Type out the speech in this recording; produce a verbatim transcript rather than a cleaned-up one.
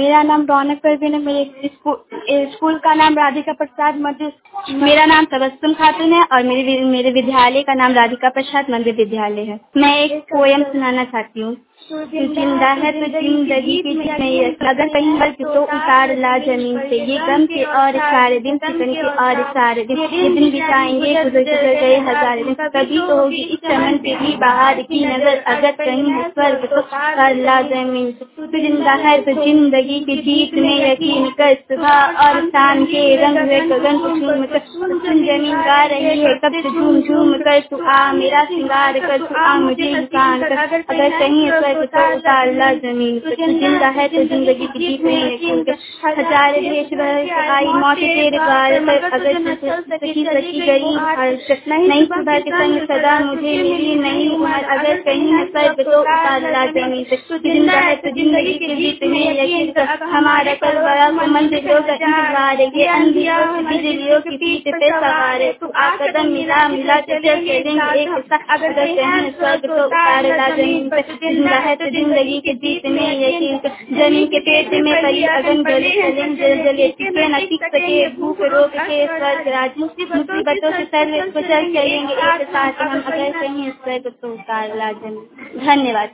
मेरा नाम रौनक परवीन है। मेरे स्कूल स्कूल का नाम राधिका प्रसाद मध्य मेरा नाम तबस्सुम खातून है और मेरे मेरे विद्यालय का नाम राधिका प्रसाद मध्य विद्यालय है। मैं एक पोएम सुनाना चाहती हूँ। तू जिंदा है तो जिंदगी की नहीं, अगर कहीं बल्क तो उतार ला जमीन से, ये गम के और सारे दिन सितम के और सारे दिन, ये दिन बिताएंगे गुजर गुजर गए हजारे दिन, कभी तो होगी इस चमन पे भी बाहर की नजर, अगर कहीं है स्वर्ग तो उतार ला जमीन से। तू जिंदा है तो जिंदगी की जीत में यकीन कर, सुबह और शाम के रंग हुए गगन को झूम कर, सुन जमीन गा रही है कब से झूम झूम कर, तू आ मेरा श्रृंगार कर, तू आ मुझे इंसान कर, अगर कहीं स्वर्ग तो उतार ला जमीन पर। तू जिंदा है तो जिंदगी की जीत में यकीन कर, हजारे देश आई मौत तेरे द्वार पर, अगर सखी सखी गई भारत नहीं सुबह के संग सदा मुझे मिली नहीं उम्र, अगर कहीं है स्वर्ग तो उतार ला जमीन पर। तू जिंदा है तो जिंदगी की जीत में यकीन कर, हमारा कल बड़ा को मंदिरों का इंतजार, ये अंधियों की बिजलियों की पीठ पे सवार है, तू आ कदम मिला मिला के चल चलेंगे एक साथ, अगर कहीं स्वर्ग तो उतार ला जमीन पर। जिंदा है तो जिंदगी के जीत में यकीन कर, जमीन के पेट में पली अगन जले चलें जल जले, टिके न टिक सके भूख रोक के स्वर्ग राज, मुसीबतों से सर कुचल चलेंगे एक साथ हम, अगर कहीं स्वर्ग तो उतार ला जमीन। धन्यवाद।